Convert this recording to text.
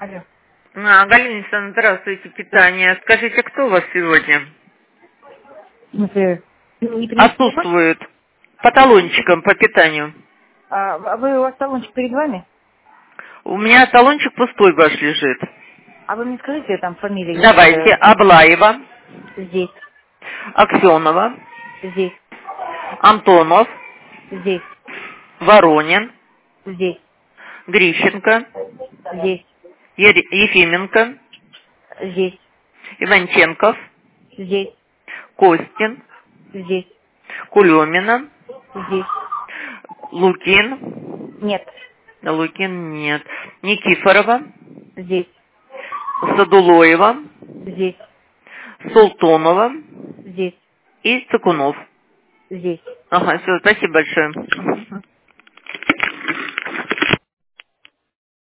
Алло. Галина Александровна, здравствуйте, питание. Скажите, кто у вас сегодня? В смысле, не принесли? Отсутствует по талончикам по питанию. Вы, у вас талончик перед вами? У меня талончик пустой ваш лежит. А вы мне скажите там фамилию? Давайте. Аблаева, Здесь, Аксенова, здесь, Антонов, здесь, Воронин, здесь, Грищенко, здесь, Ефименко, здесь, Иванченков, здесь, Костин, здесь, Кулемина, здесь. Лукин. Нет, Лукин нет. Никифорова, здесь, Садулоева, здесь, Султонова здесь, и Цыкунов. здесь. Ага, все, спасибо большое.